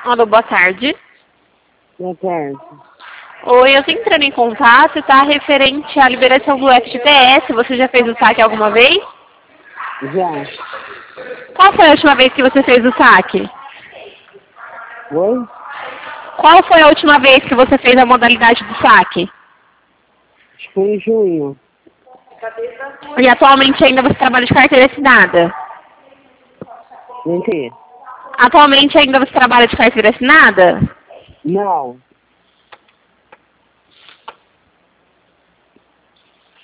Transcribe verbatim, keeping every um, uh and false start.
Alô, boa tarde. Boa tarde. Oi, eu estou entrando em contato, tá? Referente à liberação do F G T S. Você já fez o saque alguma vez? Já. Qual foi a última vez que você fez o saque? Oi? Qual foi a última vez que você fez a modalidade do saque? Acho que foi em junho. E atualmente ainda você trabalha de carteira assinada? Não entendi. Atualmente ainda você trabalha de carteira assinada? Não.